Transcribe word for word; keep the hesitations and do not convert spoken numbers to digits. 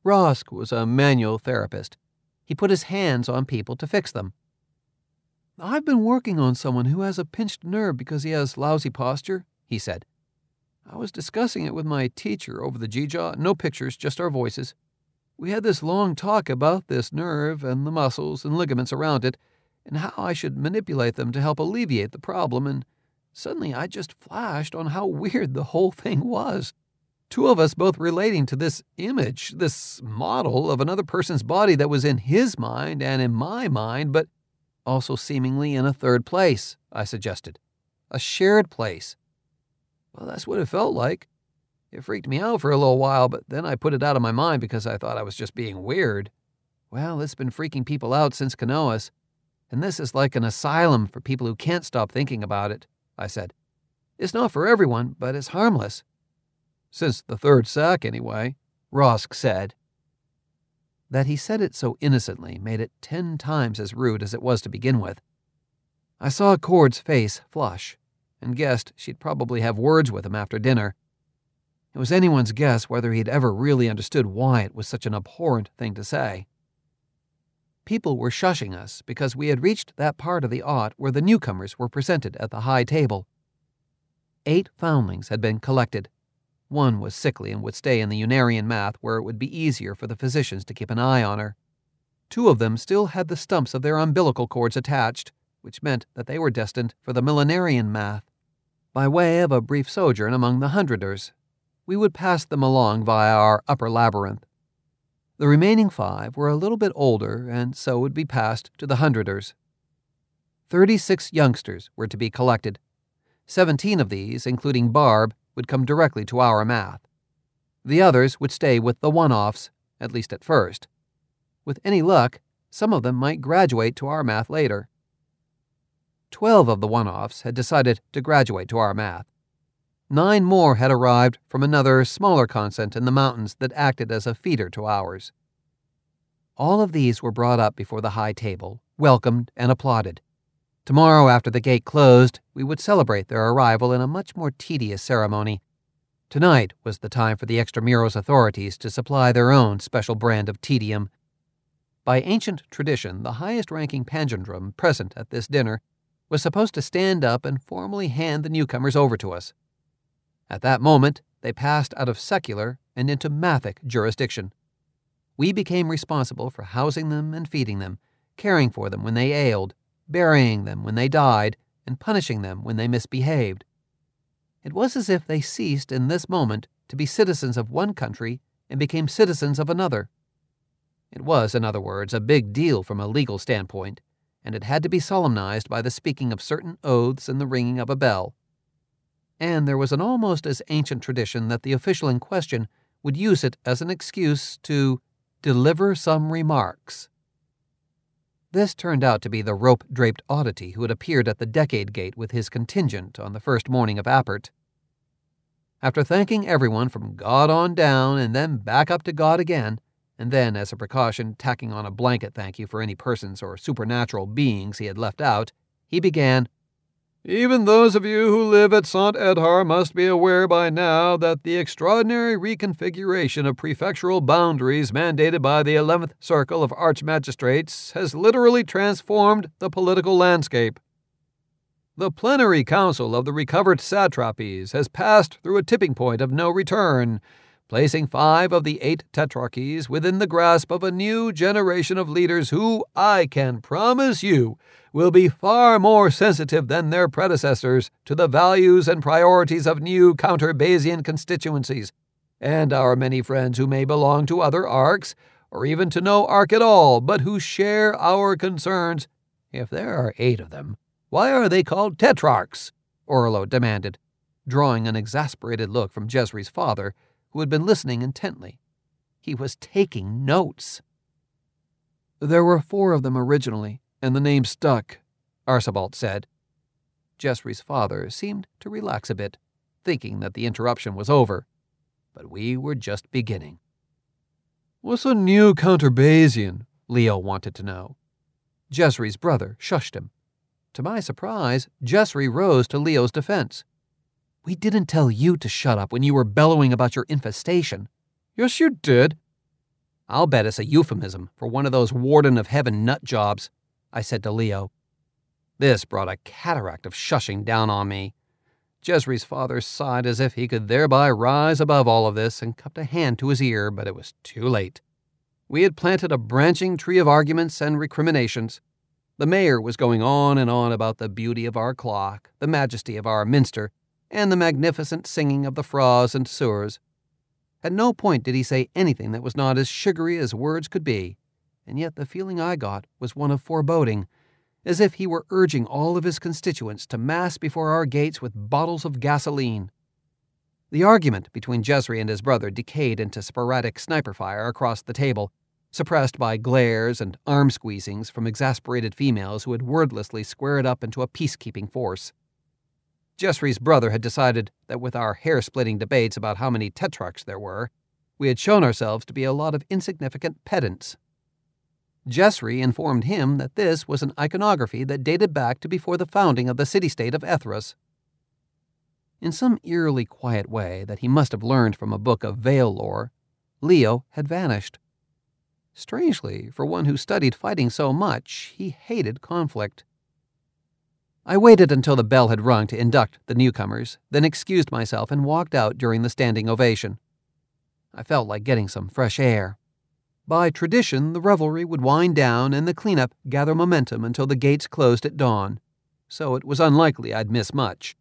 Rosk was a manual therapist. He put his hands on people to fix them. "I've been working on someone who has a pinched nerve because he has lousy posture," he said. "I was discussing it with my teacher over the G-Jaw. No pictures, just our voices. We had this long talk about this nerve and the muscles and ligaments around it and how I should manipulate them to help alleviate the problem, and suddenly I just flashed on how weird the whole thing was. Two of us both relating to this image, this model of another person's body that was in his mind and in my mind, but also seemingly in a third place," I suggested. "A shared place." "Well, that's what it felt like. It freaked me out for a little while, but then I put it out of my mind because I thought I was just being weird. Well, it's been freaking people out since Canoas, and this is like an asylum for people who can't stop thinking about it," I said. "It's not for everyone, but it's harmless." "Since the third sack, anyway," Rosk said. That he said it so innocently made it ten times as rude as it was to begin with. I saw Cord's face flush, and guessed she'd probably have words with him after dinner. It was anyone's guess whether he'd ever really understood why it was such an abhorrent thing to say. People were shushing us because we had reached that part of the aught where the newcomers were presented at the high table. Eight foundlings had been collected. One was sickly and would stay in the Unarian math where it would be easier for the physicians to keep an eye on her. Two of them still had the stumps of their umbilical cords attached, which meant that they were destined for the millenarian math. By way of a brief sojourn among the hundreders, we would pass them along via our upper labyrinth. The remaining five were a little bit older and so would be passed to the hundreders. Thirty-six youngsters were to be collected. Seventeen of these, including Barb, would come directly to our math. The others would stay with the one-offs, at least at first. With any luck, some of them might graduate to our math later. Twelve of the one-offs had decided to graduate to our math. Nine more had arrived from another, smaller consent in the mountains that acted as a feeder to ours. All of these were brought up before the high table, welcomed and applauded. Tomorrow, after the gate closed, we would celebrate their arrival in a much more tedious ceremony. Tonight was the time for the Extramuros authorities to supply their own special brand of tedium. By ancient tradition, the highest-ranking Pangendrum present at this dinner was supposed to stand up and formally hand the newcomers over to us. At that moment, they passed out of secular and into mathic jurisdiction. We became responsible for housing them and feeding them, caring for them when they ailed, burying them when they died, and punishing them when they misbehaved. It was as if they ceased in this moment to be citizens of one country and became citizens of another. It was, in other words, a big deal from a legal standpoint, and it had to be solemnized by the speaking of certain oaths and the ringing of a bell. And there was an almost as ancient tradition that the official in question would use it as an excuse to deliver some remarks. This turned out to be the rope-draped oddity who had appeared at the Decade Gate with his contingent on the first morning of Appert. After thanking everyone from God on down and then back up to God again, and then, as a precaution, tacking on a blanket thank you for any persons or supernatural beings he had left out, he began, "Even those of you who live at Saint Edhar must be aware by now that the extraordinary reconfiguration of prefectural boundaries mandated by the eleventh Circle of Archmagistrates has literally transformed the political landscape. The plenary council of the recovered satrapies has passed through a tipping point of no return, placing five of the eight tetrarchies within the grasp of a new generation of leaders who, I can promise you, will be far more sensitive than their predecessors to the values and priorities of new counter-Bayesian constituencies, and our many friends who may belong to other arcs, or even to no arc at all, but who share our concerns. If there are eight of them, why are they called tetrarchs?" Orlo demanded, drawing an exasperated look from Jesri's father, who had been listening intently. He was taking notes. "There were four of them originally, and the name stuck," Archibald said. Jesri's father seemed to relax a bit, thinking that the interruption was over. But we were just beginning. "What's a new counter-Bayesian?" Leo wanted to know. Jesri's brother shushed him. To my surprise, Jesri rose to Leo's defense. "We didn't tell you to shut up when you were bellowing about your infestation." "Yes, you did." "I'll bet it's a euphemism for one of those Warden of Heaven nut jobs," I said to Leo. This brought a cataract of shushing down on me. Jezre's father sighed as if he could thereby rise above all of this and cupped a hand to his ear, but it was too late. We had planted a branching tree of arguments and recriminations. The mayor was going on and on about the beauty of our clock, the majesty of our minster, and the magnificent singing of the frogs and sewers. At no point did he say anything that was not as sugary as words could be, and yet the feeling I got was one of foreboding, as if he were urging all of his constituents to mass before our gates with bottles of gasoline. The argument between Jezre and his brother decayed into sporadic sniper fire across the table, suppressed by glares and arm-squeezings from exasperated females who had wordlessly squared up into a peacekeeping force. Jezre's brother had decided that with our hair-splitting debates about how many tetrarchs there were, we had shown ourselves to be a lot of insignificant pedants. Jezre informed him that this was an iconography that dated back to before the founding of the city-state of Ethros. In some eerily quiet way that he must have learned from a book of Vale lore, Leo had vanished. Strangely, for one who studied fighting so much, he hated conflict. I waited until the bell had rung to induct the newcomers, then excused myself and walked out during the standing ovation. I felt like getting some fresh air. By tradition, the revelry would wind down and the cleanup gather momentum until the gates closed at dawn, so it was unlikely I'd miss much.